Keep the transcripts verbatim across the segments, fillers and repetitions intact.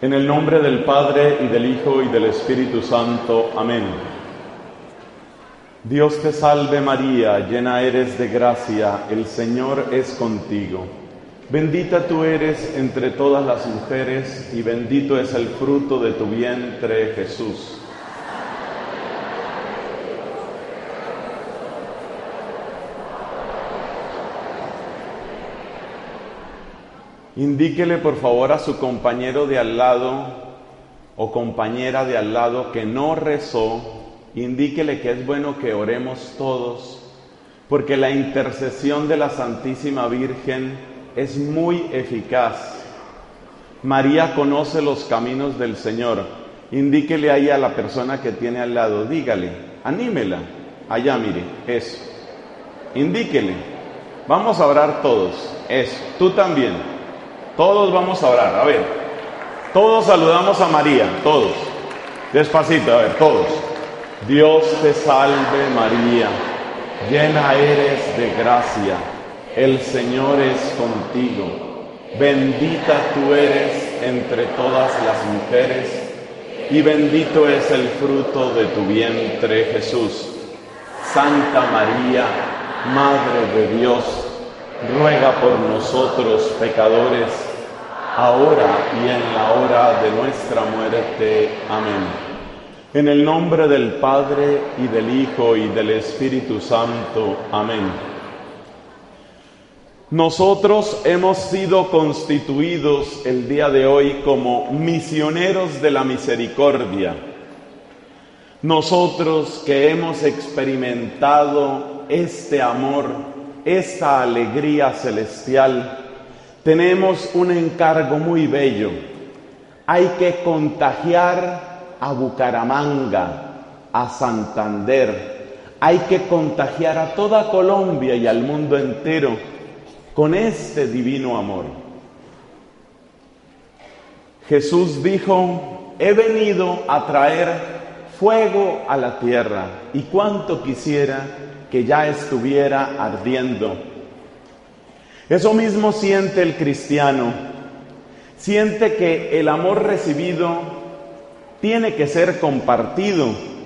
En el nombre del Padre, y del Hijo, y del Espíritu Santo. Amén. Dios te salve María, llena eres de gracia, el Señor es contigo. Bendita tú eres entre todas las mujeres, y bendito es el fruto de tu vientre, Jesús. Indíquele por favor a su compañero de al lado o compañera de al lado que no rezó, indíquele que es bueno que oremos todos, porque la intercesión de la Santísima Virgen es muy eficaz. María conoce los caminos del Señor. Indíquele ahí a la persona que tiene al lado, dígale, anímela, allá mire, eso. Indíquele, vamos a orar todos, eso, tú también. Todos vamos a orar, a ver, todos saludamos a María, todos, despacito, a ver, todos. Dios te salve María, llena eres de gracia, el Señor es contigo, bendita tú eres entre todas las mujeres, y bendito es el fruto de tu vientre, Jesús. Santa María, Madre de Dios, ruega por nosotros pecadores, ahora y en la hora de nuestra muerte. Amén. En el nombre del Padre, y del Hijo, y del Espíritu Santo. Amén. Nosotros hemos sido constituidos el día de hoy como misioneros de la misericordia. Nosotros que hemos experimentado este amor, esta alegría celestial, tenemos un encargo muy bello. Hay que contagiar a Bucaramanga, a Santander, hay que contagiar a toda Colombia y al mundo entero con este divino amor. Jesús dijo: he venido a traer fuego a la tierra, y cuánto quisiera que ya estuviera ardiendo. Eso mismo siente el cristiano. Siente que el amor recibido tiene que ser compartido.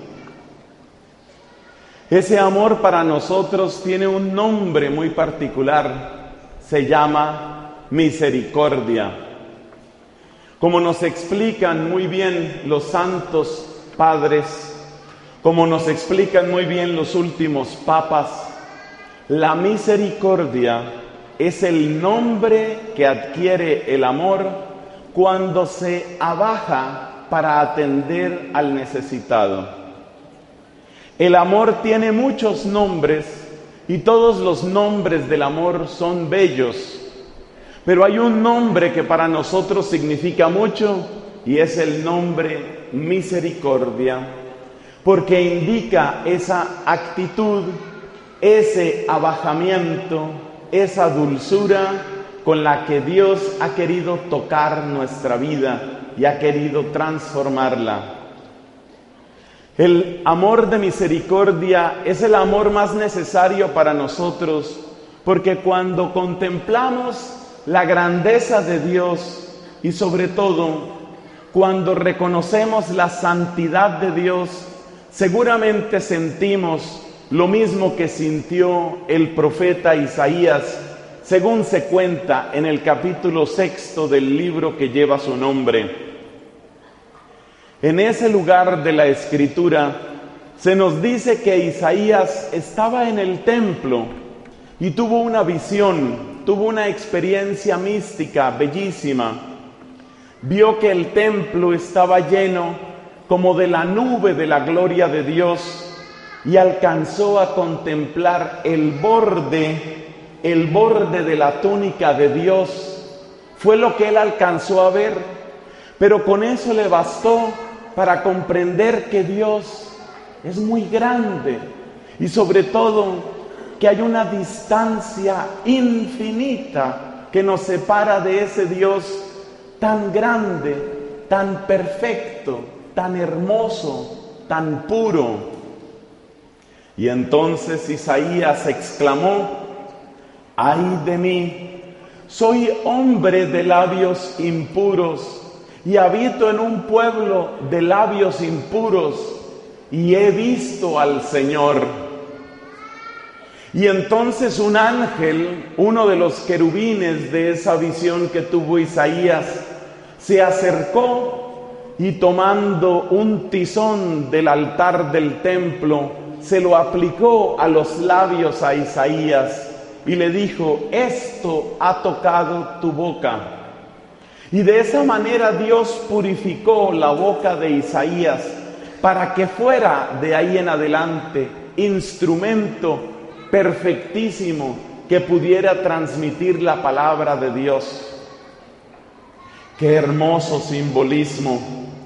Ese amor para nosotros tiene un nombre muy particular. Se llama misericordia. Como nos explican muy bien los santos padres, como nos explican muy bien los últimos papas, la misericordia es el nombre que adquiere el amor cuando se abaja para atender al necesitado. El amor tiene muchos nombres y todos los nombres del amor son bellos, pero hay un nombre que para nosotros significa mucho y es el nombre misericordia, porque indica esa actitud, ese abajamiento, esa dulzura con la que Dios ha querido tocar nuestra vida y ha querido transformarla. El amor de misericordia es el amor más necesario para nosotros, porque cuando contemplamos la grandeza de Dios y sobre todo cuando reconocemos la santidad de Dios, seguramente sentimos lo mismo que sintió el profeta Isaías, según se cuenta en el capítulo sexto del libro que lleva su nombre. En ese lugar de la Escritura se nos dice que Isaías estaba en el templo y tuvo una visión, tuvo una experiencia mística bellísima. Vio que el templo estaba lleno como de la nube de la gloria de Dios y alcanzó a contemplar el borde, el borde de la túnica de Dios. Fue lo que él alcanzó a ver, pero con eso le bastó para comprender que Dios es muy grande y sobre todo que hay una distancia infinita que nos separa de ese Dios tan grande, tan perfecto, tan hermoso, tan puro. Y entonces Isaías exclamó: ¡ay de mí! Soy hombre de labios impuros y habito en un pueblo de labios impuros y he visto al Señor. Y entonces un ángel, uno de los querubines de esa visión que tuvo Isaías, se acercó y tomando un tizón del altar del templo, se lo aplicó a los labios a Isaías y le dijo: esto ha tocado tu boca. Y de esa manera Dios purificó la boca de Isaías para que fuera de ahí en adelante instrumento perfectísimo que pudiera transmitir la palabra de Dios. Qué hermoso simbolismo.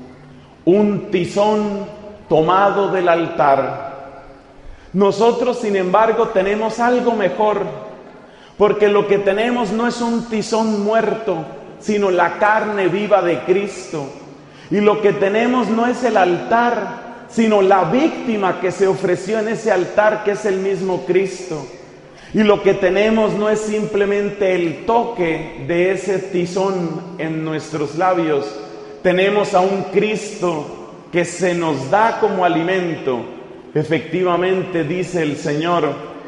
Un tizón tomado del altar. Nosotros, sin embargo, tenemos algo mejor, porque lo que tenemos no es un tizón muerto, sino la carne viva de Cristo. Y lo que tenemos no es el altar, sino la víctima que se ofreció en ese altar, que es el mismo Cristo. Y lo que tenemos no es simplemente el toque de ese tizón en nuestros labios. Tenemos a un Cristo que se nos da como alimento. Efectivamente, dice el Señor: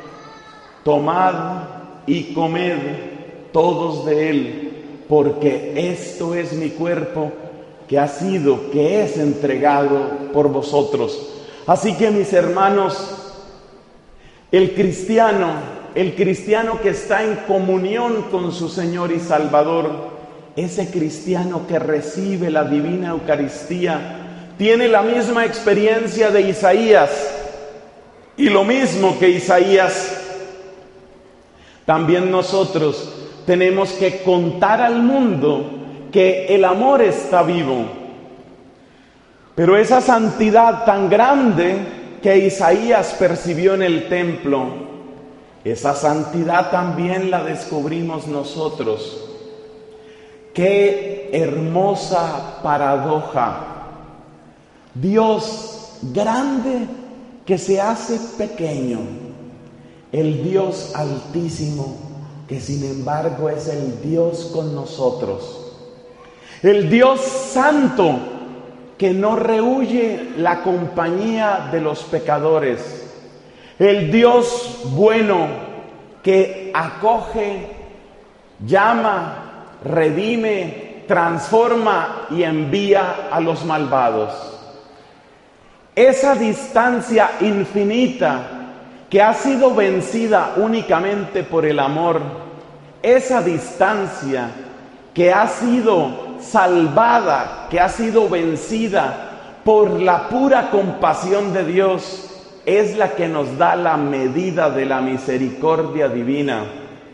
tomad y comed todos de él, porque esto es mi cuerpo que ha sido, que es entregado por vosotros. Así que, mis hermanos, el cristiano, el cristiano que está en comunión con su Señor y Salvador, ese cristiano que recibe la divina Eucaristía, tiene la misma experiencia de Isaías, y lo mismo que Isaías, también nosotros tenemos que contar al mundo que el amor está vivo. Pero esa santidad tan grande que Isaías percibió en el templo, esa santidad también la descubrimos nosotros. Qué hermosa paradoja. Dios grande que se hace pequeño, el Dios altísimo que sin embargo es el Dios con nosotros, el Dios santo que no rehúye la compañía de los pecadores, el Dios bueno que acoge, llama, redime, transforma y envía a los malvados. Esa distancia infinita que ha sido vencida únicamente por el amor, esa distancia que ha sido salvada, que ha sido vencida por la pura compasión de Dios, es la que nos da la medida de la misericordia divina.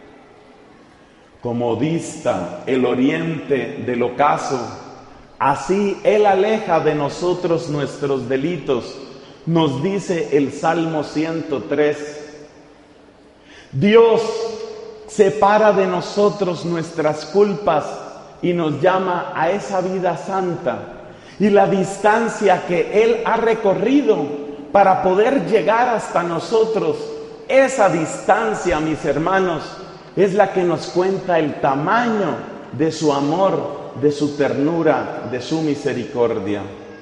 Como dista el oriente del ocaso, así Él aleja de nosotros nuestros delitos, nos dice el Salmo ciento tres. Dios separa de nosotros nuestras culpas y nos llama a esa vida santa. Y la distancia que Él ha recorrido para poder llegar hasta nosotros, esa distancia, mis hermanos, es la que nos cuenta el tamaño de su amor, de su ternura, de su misericordia.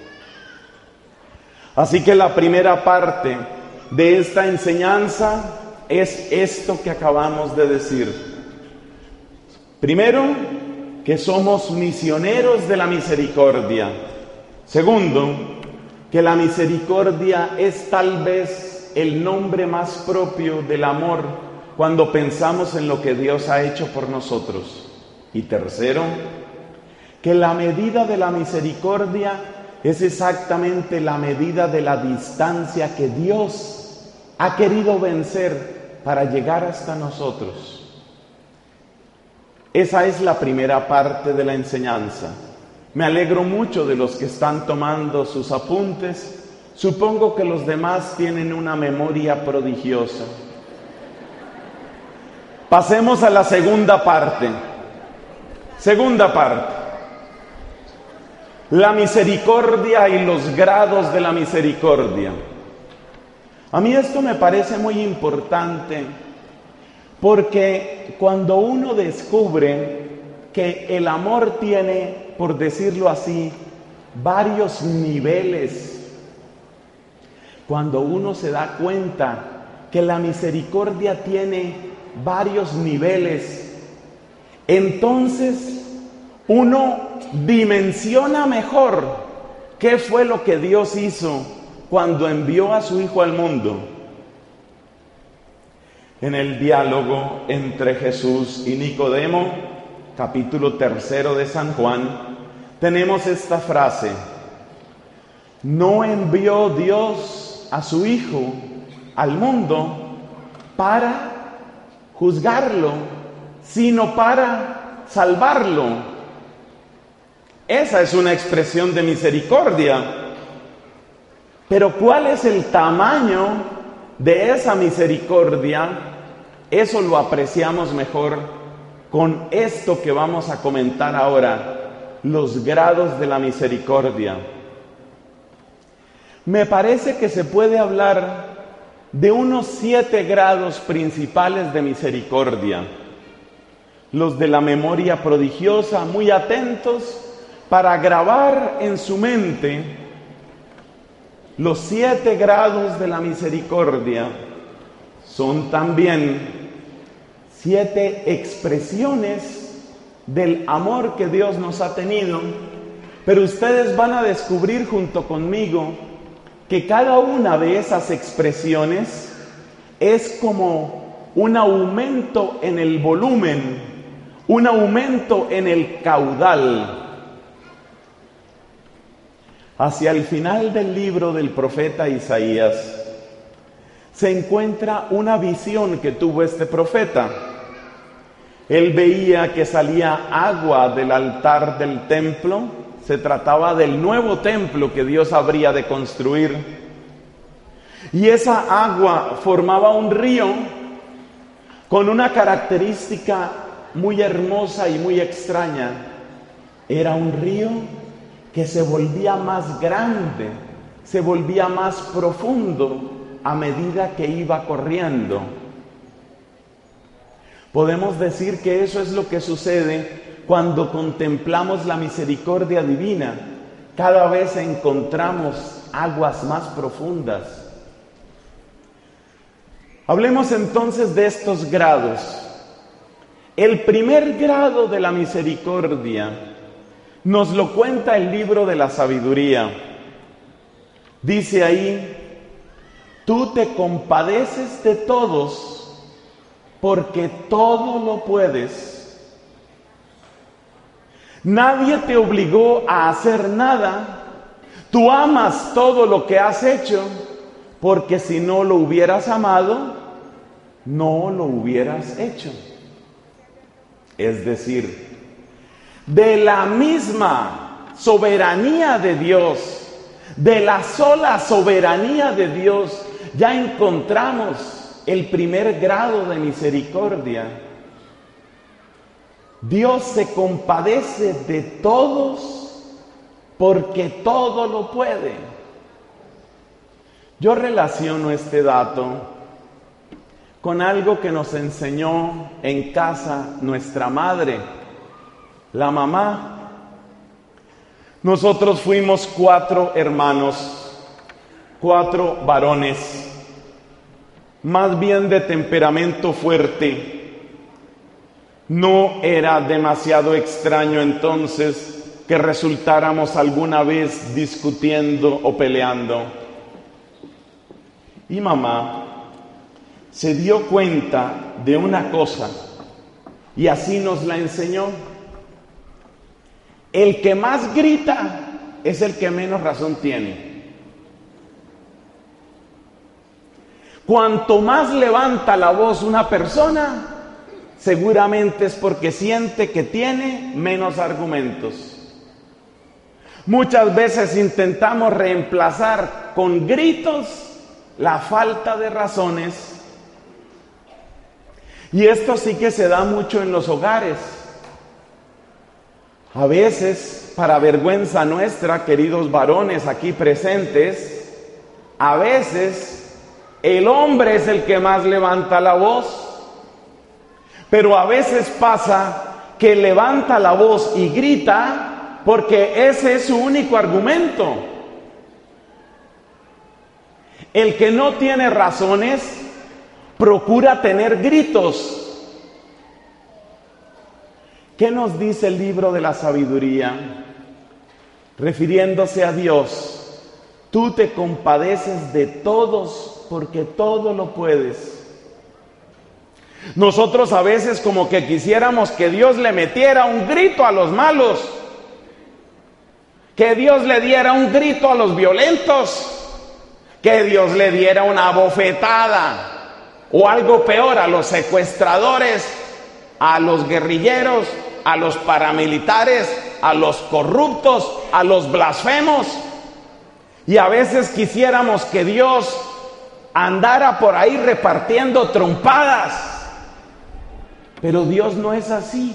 Así que la primera parte de esta enseñanza es esto que acabamos de decir. Primero, que somos misioneros de la misericordia. Segundo, que la misericordia es tal vez el nombre más propio del amor cuando pensamos en lo que Dios ha hecho por nosotros. Y tercero, que la medida de la misericordia es exactamente la medida de la distancia que Dios ha querido vencer para llegar hasta nosotros. Esa es la primera parte de la enseñanza. Me alegro mucho de los que están tomando sus apuntes. Supongo que los demás tienen una memoria prodigiosa. Pasemos a la segunda parte. Segunda parte. La misericordia y los grados de la misericordia. A mí esto me parece muy importante porque cuando uno descubre que el amor tiene por decirlo así, varios niveles. Cuando uno se da cuenta que la misericordia tiene varios niveles, entonces uno dimensiona mejor qué fue lo que Dios hizo cuando envió a su Hijo al mundo. En el diálogo entre Jesús y Nicodemo, capítulo tercero de San Juan, tenemos esta frase: no envió Dios a su Hijo al mundo para juzgarlo, sino para salvarlo. Esa es una expresión de misericordia. Pero ¿cuál es el tamaño de esa misericordia? Eso lo apreciamos mejor con esto que vamos a comentar ahora, los grados de la misericordia. Me parece que se puede hablar de unos siete grados principales de misericordia. Los de la memoria prodigiosa, muy atentos para grabar en su mente los siete grados de la misericordia, son también siete expresiones del amor que Dios nos ha tenido, pero ustedes van a descubrir junto conmigo que cada una de esas expresiones es como un aumento en el volumen, un aumento en el caudal. Hacia el final del libro del profeta Isaías se encuentra una visión que tuvo este profeta. Él veía que salía agua del altar del templo. Se trataba del nuevo templo que Dios habría de construir. Y esa agua formaba un río con una característica muy hermosa y muy extraña. Era un río que se volvía más grande, se volvía más profundo a medida que iba corriendo. Podemos decir que eso es lo que sucede cuando contemplamos la misericordia divina. Cada vez encontramos aguas más profundas. Hablemos entonces de estos grados. El primer grado de la misericordia nos lo cuenta el libro de la sabiduría. Dice ahí: tú te compadeces de todos porque todo lo puedes. Nadie te obligó a hacer nada. Tú amas todo lo que has hecho, porque si no lo hubieras amado, no lo hubieras hecho. Es decir, de la misma soberanía de Dios, de la sola soberanía de Dios, ya encontramos el primer grado de misericordia. Dios se compadece de todos porque todo lo puede. Yo relaciono este dato con algo que nos enseñó en casa nuestra madre, la mamá. Nosotros fuimos cuatro hermanos, cuatro varones, más bien de temperamento fuerte. No era demasiado extraño entonces que resultáramos alguna vez discutiendo o peleando. Y mamá se dio cuenta de una cosa y así nos la enseñó. El que más grita es el que menos razón tiene. Cuanto más levanta la voz una persona, seguramente es porque siente que tiene menos argumentos. Muchas veces intentamos reemplazar con gritos la falta de razones. Y esto sí que se da mucho en los hogares. A veces, para vergüenza nuestra, queridos varones aquí presentes, a veces el hombre es el que más levanta la voz. Pero a veces pasa que levanta la voz y grita porque ese es su único argumento. El que no tiene razones procura tener gritos. ¿Qué nos dice el libro de la sabiduría? Refiriéndose a Dios, tú te compadeces de todos porque todo lo puedes. Nosotros a veces como que quisiéramos que Dios le metiera un grito a los malos, que Dios le diera un grito a los violentos, que Dios le diera una bofetada o algo peor a los secuestradores, a los guerrilleros, a los paramilitares, a los corruptos, a los blasfemos. Y a veces quisiéramos que Dios andara por ahí repartiendo trompadas. Pero Dios no es así.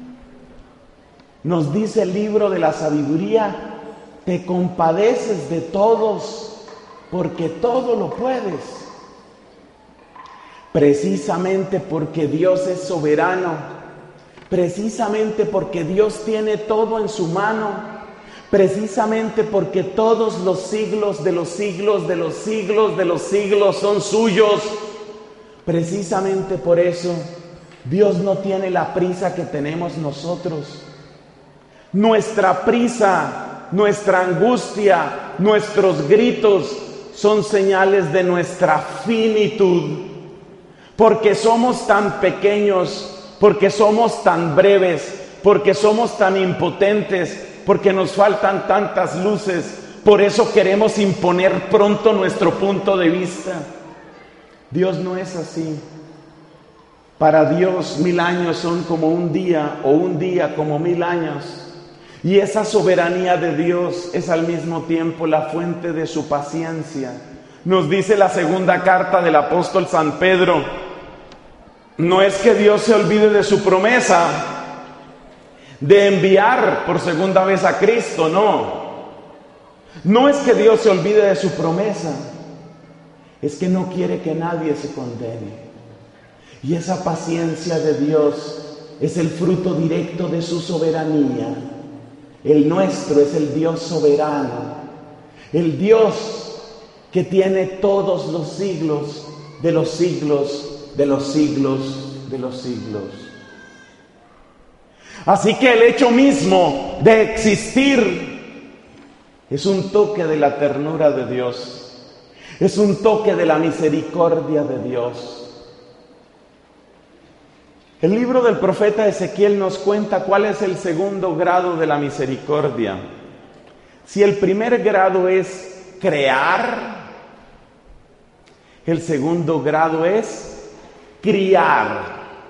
Nos dice el libro de la sabiduría, te compadeces de todos porque todo lo puedes. Precisamente porque Dios es soberano, precisamente porque Dios tiene todo en su mano, precisamente porque todos los siglos de los siglos de los siglos de los siglos son suyos, precisamente por eso Dios no tiene la prisa que tenemos nosotros. Nuestra prisa, nuestra angustia, nuestros gritos son señales de nuestra finitud, porque somos tan pequeños, porque somos tan breves, porque somos tan impotentes, porque nos faltan tantas luces. Por eso queremos imponer pronto nuestro punto de vista. Dios no es así. Para Dios mil años son como un día, o un día como mil años. Y esa soberanía de Dios es al mismo tiempo la fuente de su paciencia. Nos dice la segunda carta del apóstol San Pedro, no es que Dios se olvide de su promesa de enviar por segunda vez a Cristo, no. No es que Dios se olvide de su promesa, es que no quiere que nadie se condene. Y esa paciencia de Dios es el fruto directo de su soberanía. El nuestro es el Dios soberano, el Dios que tiene todos los siglos de los siglos, de los siglos, de los siglos. Así que el hecho mismo de existir es un toque de la ternura de Dios, es un toque de la misericordia de Dios. El libro del profeta Ezequiel nos cuenta cuál es el segundo grado de la misericordia. Si el primer grado es crear, el segundo grado es criar.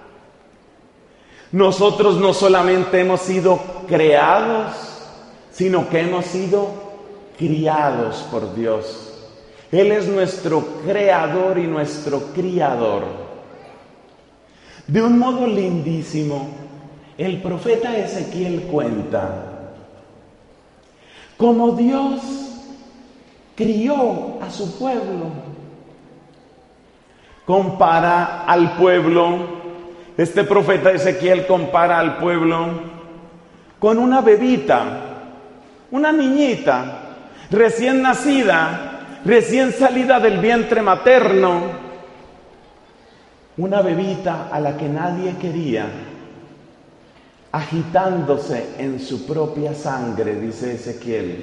Nosotros no solamente hemos sido creados, sino que hemos sido criados por Dios. Él es nuestro creador y nuestro criador. De un modo lindísimo, el profeta Ezequiel cuenta cómo Dios crió a su pueblo. Compara al pueblo, este profeta Ezequiel compara al pueblo con una bebita, una niñita recién nacida, recién salida del vientre materno. Una bebita a la que nadie quería, agitándose en su propia sangre, dice Ezequiel.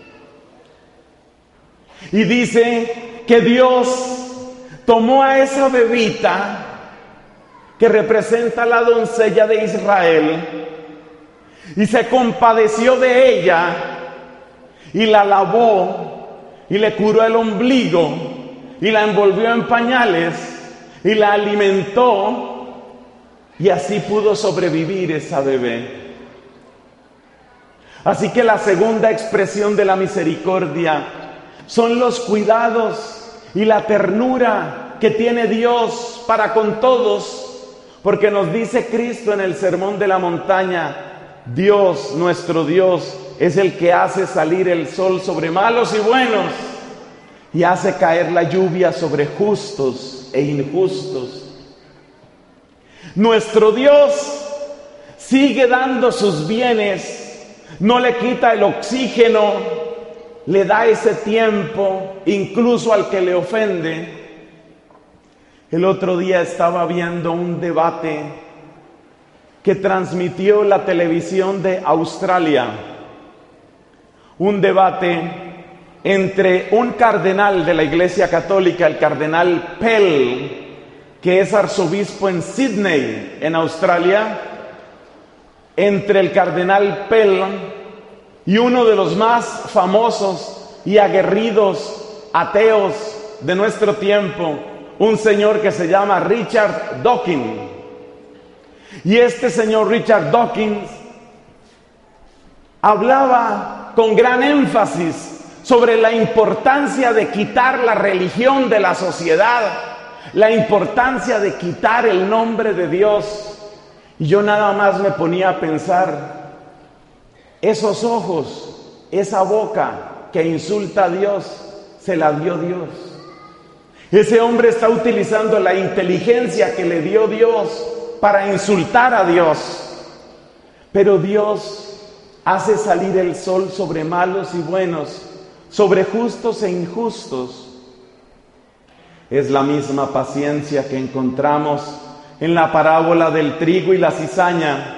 Y dice que Dios tomó a esa bebita, que representa la doncella de Israel, y se compadeció de ella, y la lavó, y le curó el ombligo, y la envolvió en pañales, y la alimentó, y así pudo sobrevivir esa bebé. Así que la segunda expresión de la misericordia son los cuidados y la ternura que tiene Dios para con todos, porque nos dice Cristo en el Sermón de la Montaña, Dios, nuestro Dios, es el que hace salir el sol sobre malos y buenos, y hace caer la lluvia sobre justos e injustos. Nuestro Dios sigue dando sus bienes no le quita el oxígeno, le da ese tiempo, incluso al que le ofende. El otro día estaba viendo un debate que transmitió la televisión de Australia, un debate entre un cardenal de la Iglesia Católica, el cardenal Pell, que es arzobispo en Sydney, en Australia, entre el cardenal Pell y uno de los más famosos y aguerridos ateos de nuestro tiempo, un señor que se llama Richard Dawkins. Y este señor Richard Dawkins hablaba con gran énfasis sobre la importancia de quitar la religión de la sociedad, la importancia de quitar el nombre de Dios. Y yo nada más me ponía a pensar, esos ojos, esa boca que insulta a Dios, se la dio Dios. Ese hombre está utilizando la inteligencia que le dio Dios para insultar a Dios. Pero Dios hace salir el sol sobre malos y buenos, sobre justos e injustos. Es la misma paciencia que encontramos en la parábola del trigo y la cizaña.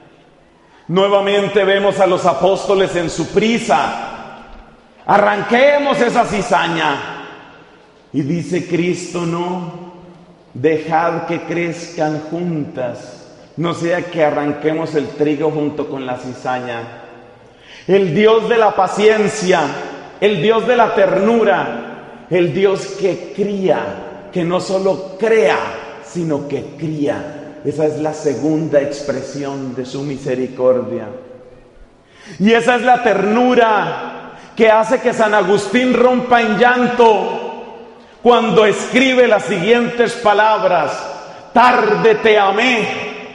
Nuevamente vemos a los apóstoles en su prisa. Arranquemos esa cizaña. Y dice Cristo, no, dejad que crezcan juntas, no sea que arranquemos el trigo junto con la cizaña. El Dios de la paciencia, el Dios de la ternura, el Dios que cría, que no solo crea, sino que cría. Esa es la segunda expresión de su misericordia. Y esa es la ternura que hace que San Agustín rompa en llanto cuando escribe las siguientes palabras: tarde te amé,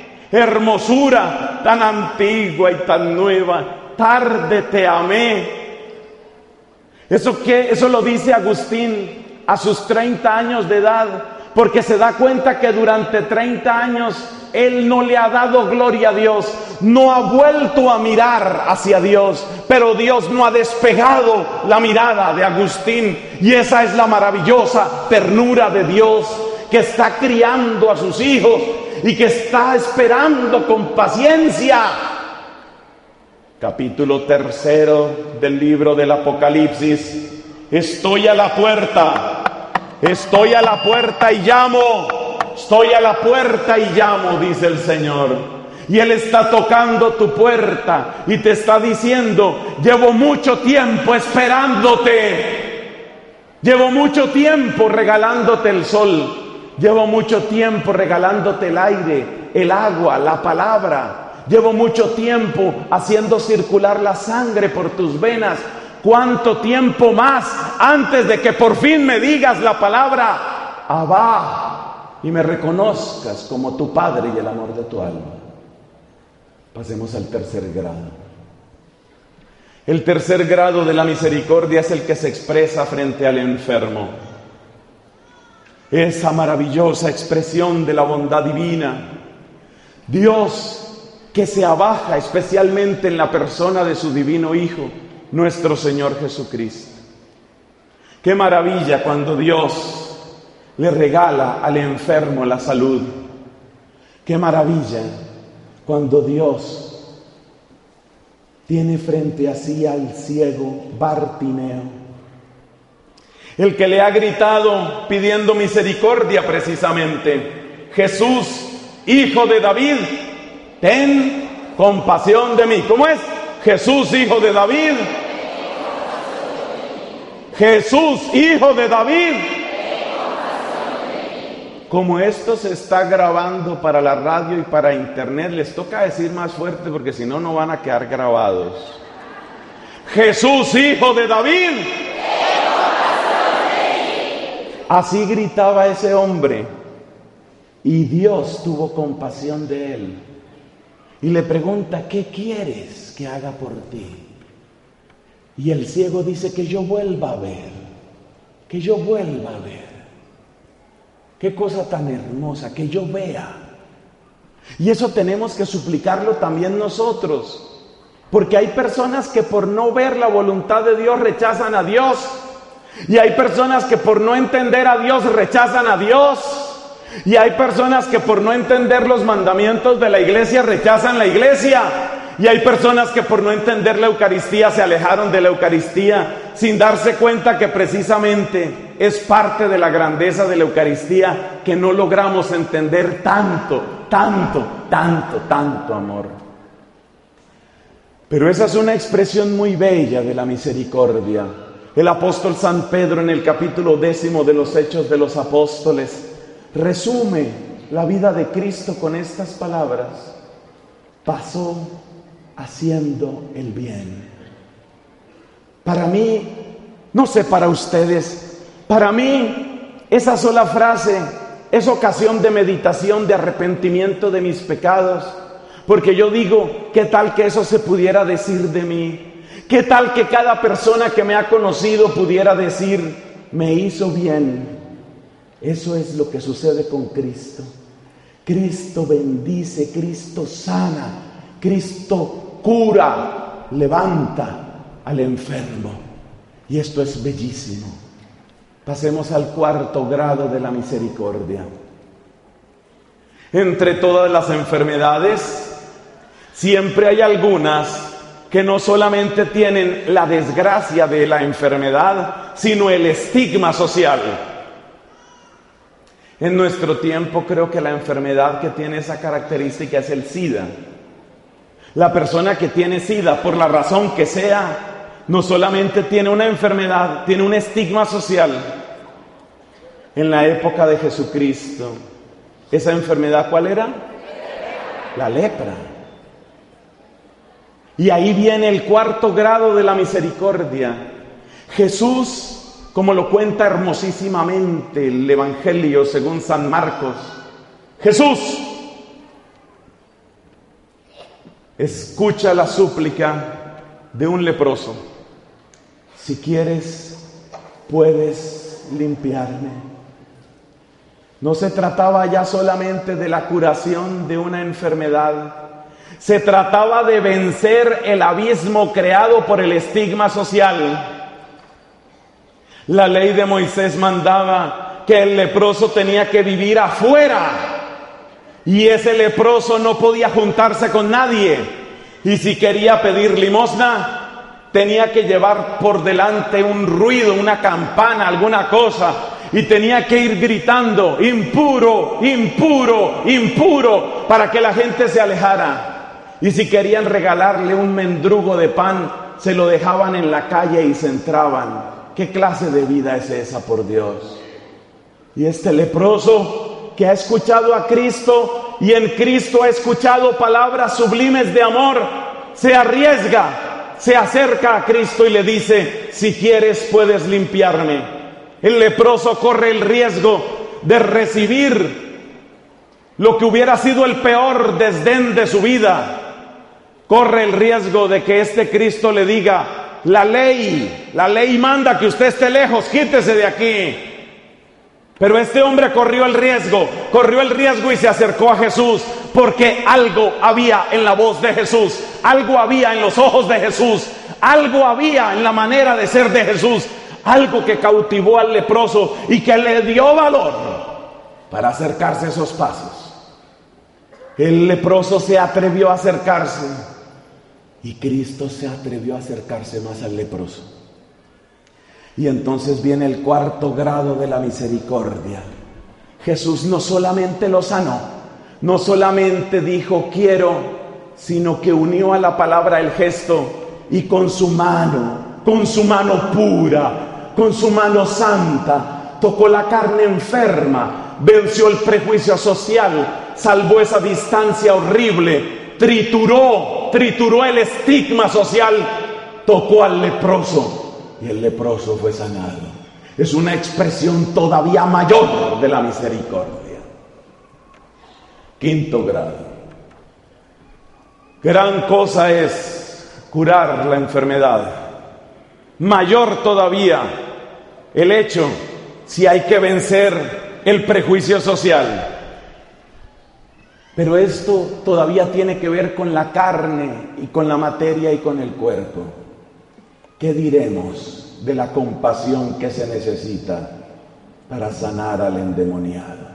hermosura tan antigua y tan nueva, tarde te amé. ¿Eso qué? Eso lo dice Agustín a sus treinta años de edad, porque se da cuenta que durante treinta años él no le ha dado gloria a Dios, no ha vuelto a mirar hacia Dios, pero Dios no ha despegado la mirada de Agustín. Y esa es la maravillosa ternura de Dios, que está criando a sus hijos y que está esperando con paciencia. Capítulo tercero del libro del Apocalipsis. Estoy a la puerta, estoy a la puerta y llamo, estoy a la puerta y llamo, dice el Señor. Y Él está tocando tu puerta y te está diciendo: llevo mucho tiempo esperándote, llevo mucho tiempo regalándote el sol, llevo mucho tiempo regalándote el aire, el agua, la palabra. Llevo mucho tiempo haciendo circular la sangre por tus venas. ¿Cuánto tiempo más antes de que por fin me digas la palabra Abba y me reconozcas como tu Padre y el amor de tu alma? Pasemos al tercer grado. El tercer grado de la misericordia es el que se expresa frente al enfermo. Esa maravillosa expresión de la bondad divina. Dios que se abaja especialmente en la persona de su divino Hijo, nuestro Señor Jesucristo. Qué maravilla cuando Dios le regala al enfermo la salud. Qué maravilla cuando Dios tiene frente a sí al ciego Bartimeo, el que le ha gritado pidiendo misericordia precisamente: Jesús, Hijo de David, ten compasión de mí. ¿Cómo es? Jesús, Hijo de David. Jesús, Hijo de David. Como esto se está grabando para la radio y para internet, les toca decir más fuerte porque si no, no van a quedar grabados. Jesús, Hijo de David. Así gritaba ese hombre. Y Dios tuvo compasión de él. Y le pregunta: ¿qué quieres que haga por ti? Y el ciego dice: que yo vuelva a ver, que yo vuelva a ver. Qué cosa tan hermosa, que yo vea. Y eso tenemos que suplicarlo también nosotros. Porque hay personas que por no ver la voluntad de Dios rechazan a Dios. Y hay personas que por no entender a Dios rechazan a Dios. Y hay personas que por no entender los mandamientos de la iglesia rechazan la iglesia. Y hay personas que por no entender la Eucaristía se alejaron de la Eucaristía sin darse cuenta que precisamente es parte de la grandeza de la Eucaristía que no logramos entender tanto, tanto, tanto, tanto amor. Pero esa es una expresión muy bella de la misericordia. El apóstol San Pedro en el capítulo décimo de los Hechos de los Apóstoles resume la vida de Cristo con estas palabras: pasó haciendo el bien. Para mí, no sé para ustedes, para mí esa sola frase es ocasión de meditación, de arrepentimiento de mis pecados, porque yo digo, ¿qué tal que eso se pudiera decir de mí? ¿Qué tal que cada persona que me ha conocido pudiera decir, me hizo bien? Eso es lo que sucede con Cristo. Cristo bendice, Cristo sana, Cristo cura, levanta al enfermo. Y esto es bellísimo. Pasemos al cuarto grado de la misericordia. Entre todas las enfermedades, siempre hay algunas que no solamente tienen la desgracia de la enfermedad, sino el estigma social. En nuestro tiempo creo que la enfermedad que tiene esa característica es el SIDA. La persona que tiene SIDA, por la razón que sea, no solamente tiene una enfermedad, tiene un estigma social. En la época de Jesucristo, ¿esa enfermedad cuál era? La lepra. Y ahí viene el cuarto grado de la misericordia. Jesús, como lo cuenta hermosísimamente el Evangelio según San Marcos, Jesús escucha la súplica de un leproso: si quieres, puedes limpiarme. No se trataba ya solamente de la curación de una enfermedad, se trataba de vencer el abismo creado por el estigma social. La ley de Moisés mandaba que el leproso tenía que vivir afuera. Y ese leproso no podía juntarse con nadie. Y si quería pedir limosna, tenía que llevar por delante un ruido, una campana, alguna cosa. Y tenía que ir gritando, impuro, impuro, impuro, para que la gente se alejara. Y si querían regalarle un mendrugo de pan, se lo dejaban en la calle y se entraban. ¿Qué clase de vida es esa, por Dios? Y este leproso que ha escuchado a Cristo y en Cristo ha escuchado palabras sublimes de amor, se arriesga, se acerca a Cristo y le dice: si quieres, puedes limpiarme. El leproso corre el riesgo de recibir lo que hubiera sido el peor desdén de su vida. Corre el riesgo de que este Cristo le diga: la ley, la ley manda que usted esté lejos, quítese de aquí. Pero este hombre corrió el riesgo, corrió el riesgo y se acercó a Jesús, porque algo había en la voz de Jesús, algo había en los ojos de Jesús, algo había en la manera de ser de Jesús, algo que cautivó al leproso y que le dio valor para acercarse a esos pasos. El leproso se atrevió a acercarse y Cristo se atrevió a acercarse más al leproso. Y entonces viene el cuarto grado de la misericordia. Jesús no solamente lo sanó, no solamente dijo quiero, sino que unió a la palabra el gesto y con su mano, con su mano pura, con su mano santa, tocó la carne enferma, venció el prejuicio social, salvó esa distancia horrible, trituró, trituró el estigma social, tocó al leproso. Y el leproso fue sanado. Es una expresión todavía mayor de la misericordia. Quinto grado. Gran cosa es curar la enfermedad. Mayor todavía el hecho si hay que vencer el prejuicio social. Pero esto todavía tiene que ver con la carne y con la materia y con el cuerpo. ¿Qué diremos de la compasión que se necesita para sanar al endemoniado?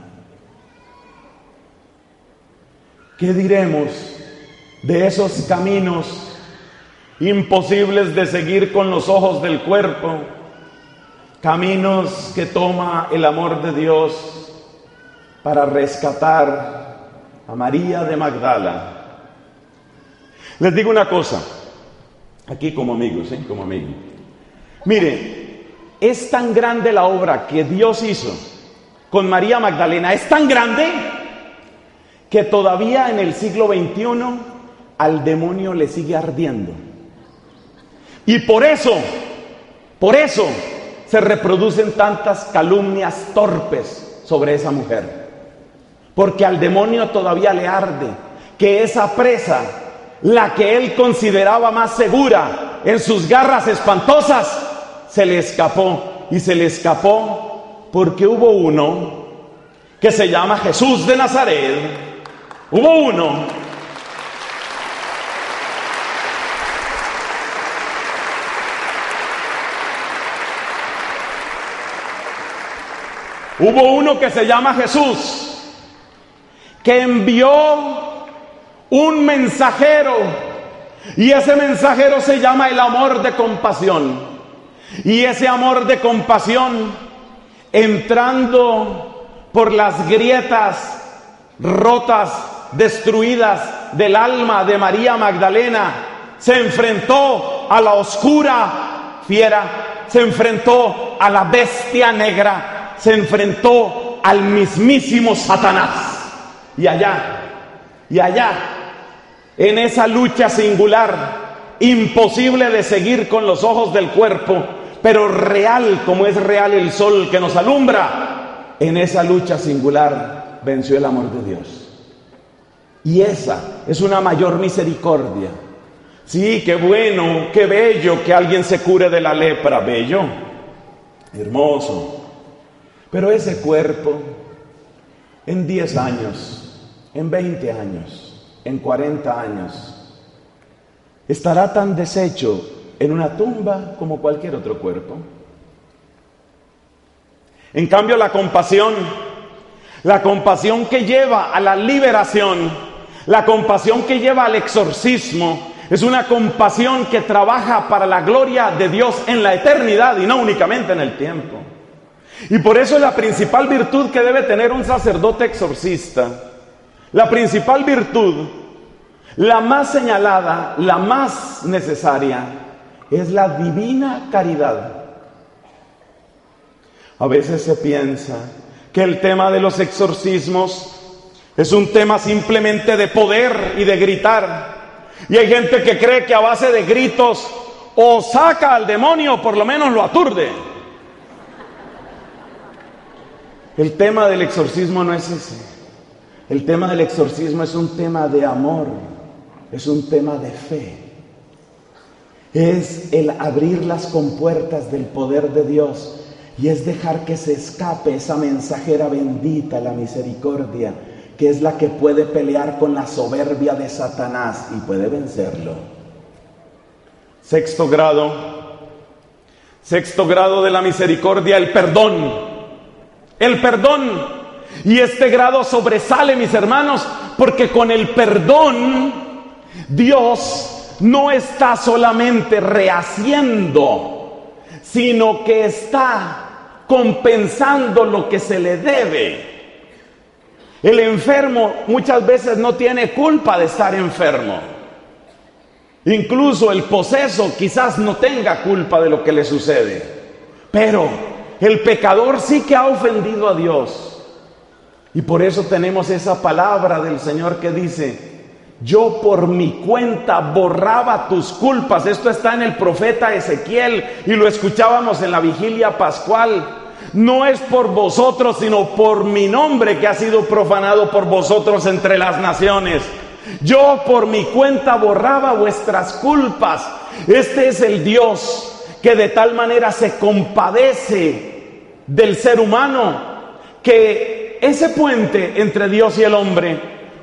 ¿Qué diremos de esos caminos imposibles de seguir con los ojos del cuerpo? Caminos que toma el amor de Dios para rescatar a María de Magdala. Les digo una cosa, aquí como amigos, ¿eh? como amigos. Mire, es tan grande la obra que Dios hizo con María Magdalena, es tan grande que todavía en el siglo veintiuno al demonio le sigue ardiendo. Y por eso, por eso se reproducen tantas calumnias torpes sobre esa mujer. Porque al demonio todavía le arde que esa presa, la que él consideraba más segura en sus garras espantosas, se le escapó. Y se le escapó porque hubo uno que se llama Jesús de Nazaret. Hubo uno Hubo uno que se llama Jesús, que envió un mensajero, y ese mensajero se llama el amor de compasión. Y ese amor de compasión, entrando por las grietas rotas, destruidas del alma de María Magdalena, se enfrentó a la oscura fiera, se enfrentó a la bestia negra, se enfrentó al mismísimo Satanás. Y allá, y allá, en esa lucha singular, imposible de seguir con los ojos del cuerpo, pero real como es real el sol que nos alumbra, en esa lucha singular venció el amor de Dios. Y esa es una mayor misericordia. Sí, qué bueno, qué bello que alguien se cure de la lepra, bello, hermoso. Pero ese cuerpo, en diez años, en veinte años, en cuarenta años, estará tan deshecho en una tumba como cualquier otro cuerpo. En cambio, la compasión, la compasión que lleva a la liberación, la compasión que lleva al exorcismo, es una compasión que trabaja para la gloria de Dios en la eternidad y no únicamente en el tiempo. Y por eso la principal virtud que debe tener un sacerdote exorcista, la principal virtud, la más señalada, la más necesaria, es la divina caridad. A veces se piensa que el tema de los exorcismos es un tema simplemente de poder y de gritar. Y hay gente que cree que a base de gritos o saca al demonio o por lo menos lo aturde. El tema del exorcismo no es ese. El tema del exorcismo es un tema de amor, es un tema de fe. Es el abrir las compuertas del poder de Dios y es dejar que se escape esa mensajera bendita, la misericordia, que es la que puede pelear con la soberbia de Satanás y puede vencerlo. Sexto grado, sexto grado de la misericordia, el perdón. El perdón. Y este grado sobresale, mis hermanos, porque con el perdón Dios no está solamente rehaciendo, sino que está compensando lo que se le debe. El enfermo muchas veces no tiene culpa de estar enfermo. Incluso el poseso quizás no tenga culpa de lo que le sucede. Pero el pecador sí que ha ofendido a Dios. Y por eso tenemos esa palabra del Señor que dice: yo por mi cuenta borraba tus culpas. Esto está en el profeta Ezequiel y lo escuchábamos en la vigilia pascual. No es por vosotros, sino por mi nombre que ha sido profanado por vosotros entre las naciones. Yo por mi cuenta borraba vuestras culpas. Este es el Dios que de tal manera se compadece del ser humano, que ese puente entre Dios y el hombre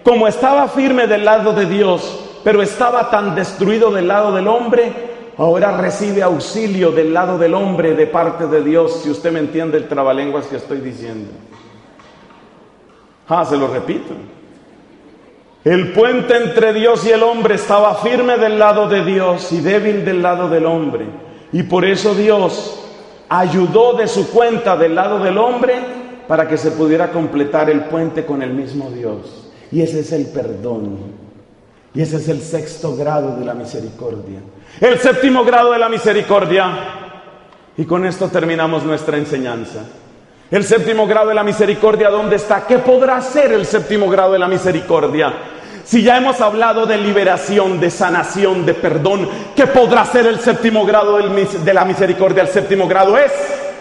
como estaba firme del lado de Dios, pero estaba tan destruido del lado del hombre, ahora recibe auxilio del lado del hombre de parte de Dios. Si usted me entiende el trabalenguas que estoy diciendo. Ah, se lo repito. El puente entre Dios y el hombre estaba firme del lado de Dios y débil del lado del hombre. Y por eso Dios ayudó de su cuenta del lado del hombre para que se pudiera completar el puente con el mismo Dios. Y ese es el perdón. Y ese es el sexto grado de la misericordia. El séptimo grado de la misericordia. Y con esto terminamos nuestra enseñanza. El séptimo grado de la misericordia, ¿dónde está? ¿Qué podrá ser el séptimo grado de la misericordia? Si ya hemos hablado de liberación, de sanación, de perdón, ¿qué podrá ser el séptimo grado de la misericordia? El séptimo grado es...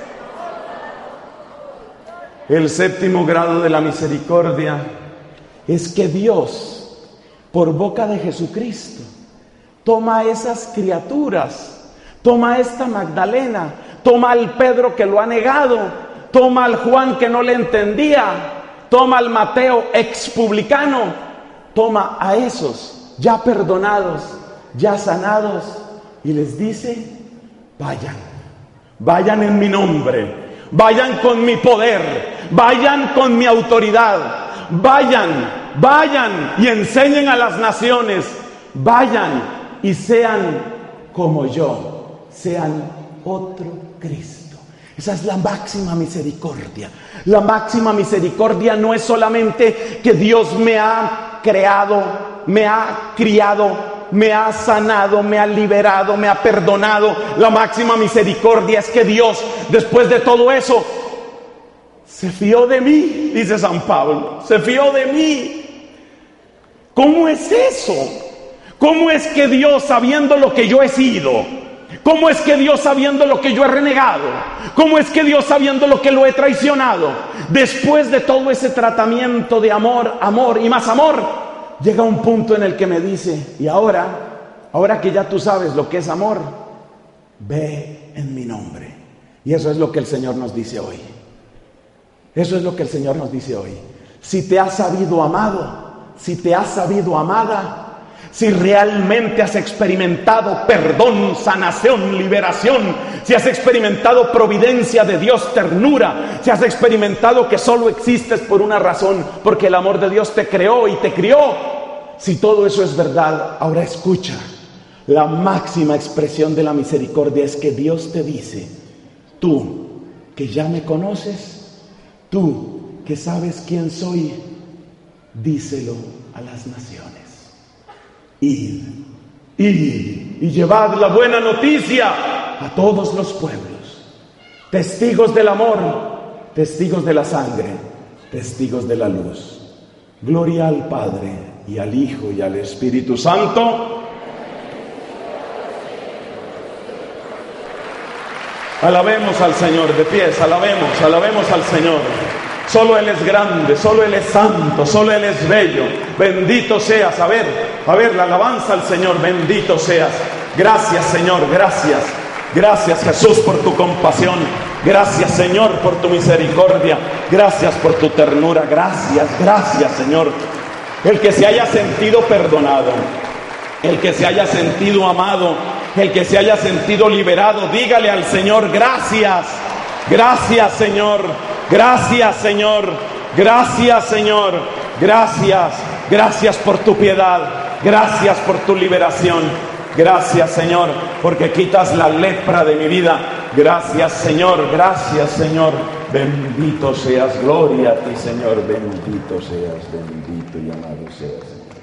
El séptimo grado de la misericordia es que Dios, por boca de Jesucristo, toma a esas criaturas, toma a esta Magdalena, toma al Pedro que lo ha negado, toma al Juan que no le entendía, toma al Mateo expublicano, toma a esos ya perdonados, ya sanados, y les dice: vayan, vayan en mi nombre, vayan con mi poder, vayan con mi autoridad, vayan, vayan y enseñen a las naciones, vayan y sean como yo, sean otro Cristo. Esa es la máxima misericordia. La máxima misericordia no es solamente que Dios me ha creado, me ha criado, me ha sanado, me ha liberado, me ha perdonado. La máxima misericordia es que Dios, después de todo eso, se fió de mí, dice San Pablo, se fió de mí. ¿Cómo es eso? ¿Cómo es que Dios, sabiendo lo que yo he sido, cómo es que Dios, sabiendo lo que yo he renegado, cómo es que Dios, sabiendo lo que lo he traicionado, después de todo ese tratamiento de amor, amor y más amor, llega un punto en el que me dice: y ahora, ahora que ya tú sabes lo que es amor, ve en mi nombre? Y eso es lo que el Señor nos dice hoy. Eso es lo que el Señor nos dice hoy. Si te has sabido amado, si te has sabido amada, si realmente has experimentado perdón, sanación, liberación, si has experimentado providencia de Dios, ternura, si has experimentado que solo existes por una razón, porque el amor de Dios te creó y te crió, si todo eso es verdad, ahora escucha. La máxima expresión de la misericordia es que Dios te dice: tú que ya me conoces, tú que sabes quién soy, díselo a las naciones. Id, id y llevad la buena noticia a todos los pueblos. Testigos del amor, testigos de la sangre, testigos de la luz. Gloria al Padre y al Hijo y al Espíritu Santo. Alabemos al Señor de pies, alabemos, alabemos al Señor. Solo Él es grande, solo Él es santo, solo Él es bello. Bendito seas. A ver, a ver, la alabanza al Señor. Bendito seas. Gracias, Señor, gracias. Gracias, Jesús, por tu compasión. Gracias, Señor, por tu misericordia. Gracias por tu ternura. Gracias, gracias, Señor. El que se haya sentido perdonado, el que se haya sentido amado, el que se haya sentido liberado, dígale al Señor: gracias. Gracias, Señor. Gracias, Señor. Gracias, Señor. Gracias. Gracias por tu piedad. Gracias por tu liberación. Gracias, Señor, porque quitas la lepra de mi vida. Gracias, Señor. Gracias, Señor. Bendito seas. Gloria a ti, Señor. Bendito seas. Bendito y amado seas.